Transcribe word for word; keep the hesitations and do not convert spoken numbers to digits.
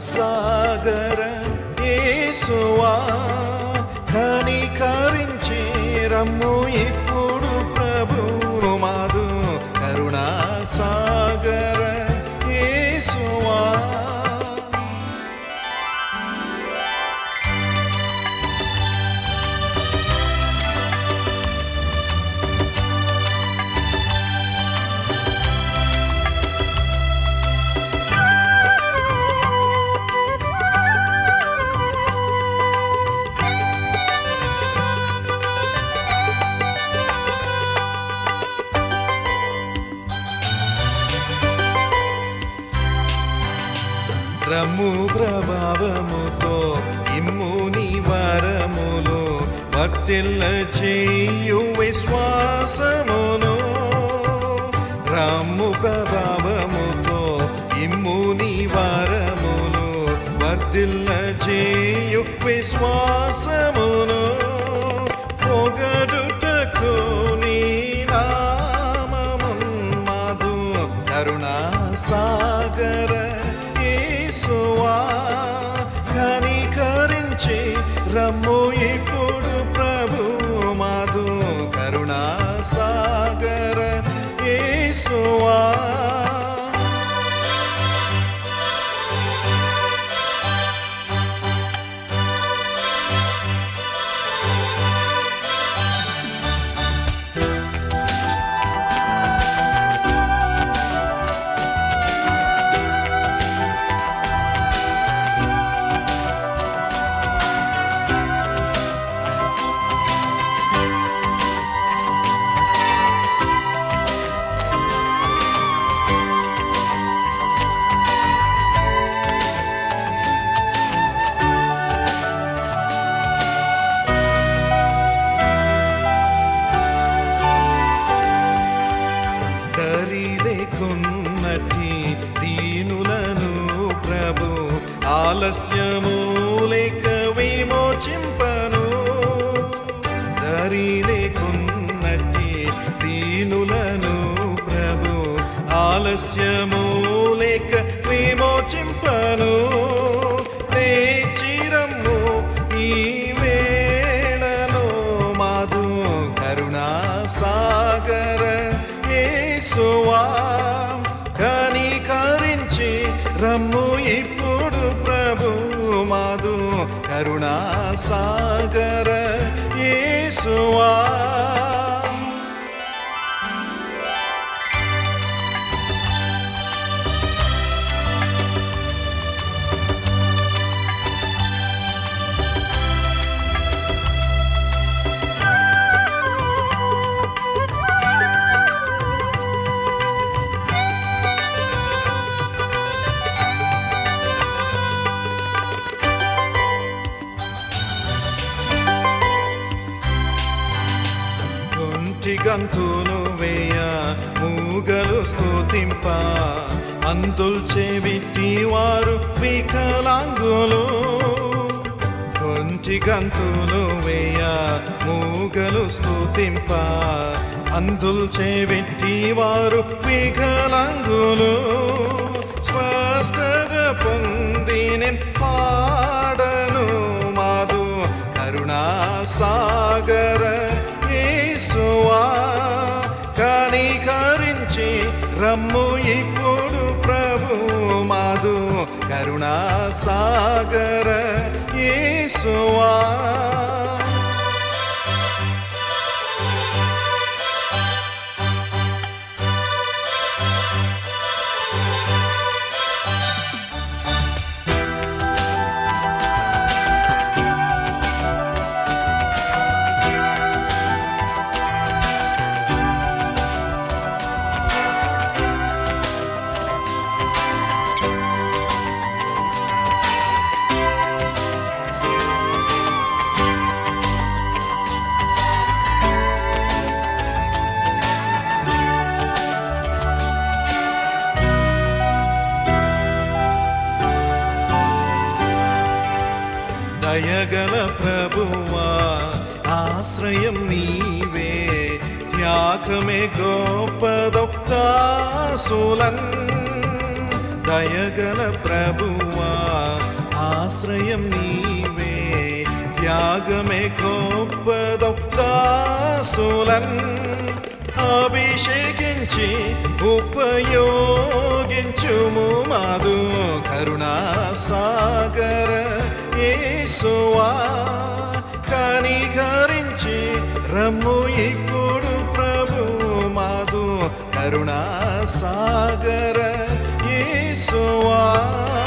సాగర యేసువా కనికరించి రమ్ము ఇప్పుడు ప్రభువు మాదు కరుణా సాగర యేసువా రమ్ము ప్రభావముతో ఇమ్ముని వరములు వర్తిల్ల చేయు విశ్వాసమును రమ్ము ప్రభావముతో ఇమ్ముని వరములు వర్తిల్ల చేయు విశ్వాసమును పొగడుటకు నీ నామమున్ మాదు కరుణా సాగర కనికరించి రమ్ము ఇప్పుడు ప్రభు మాదు కరుణా సాగర యేసువా దీనులను ప్రభు ఆలస్యము లేక విమోచింపను దరి లేకున్నట్టి దీనులను ప్రభు ఆలస్యము లేక విమోచింపను లేచిరమ్ము ఈ వేళలో మాదు కరుణా సాగర యేసువా కనికరించి రమ్ము ఇప్పుడు ప్రభు మాదు కరుణా సాగర యేసువా గంతులు వేయ మూగలు స్తుతింప అంతుల్చే విట్టి వారు వికలాంగులు కొంటి గంతులు వేయ మూగలు స్తుతింప అంతుల్చే విట్టి వారు వికలాంగులు స్వస్థత పొందిన పాడను మాదు కరుణా సాగర యేసువా కనికరించి రమ్ము ఇప్పుడు ప్రభు మాదు కరుణా సాగర యేసువా దయగల ప్రభువా ఆశ్రయం నీవే త్యాగమే గొప్పదొక్కాసులన్ దయగల ప్రభువా ఆశ్రయం నీవే త్యాగమే గొప్పదొక్కాసులన్ అభిషేకించి ఉపయోగించుము మాదు కరుణా సాగర యేసువా కనికరించి రమ్ము ఇప్పుడు ప్రభు మాదు కరుణా సాగర యేసువా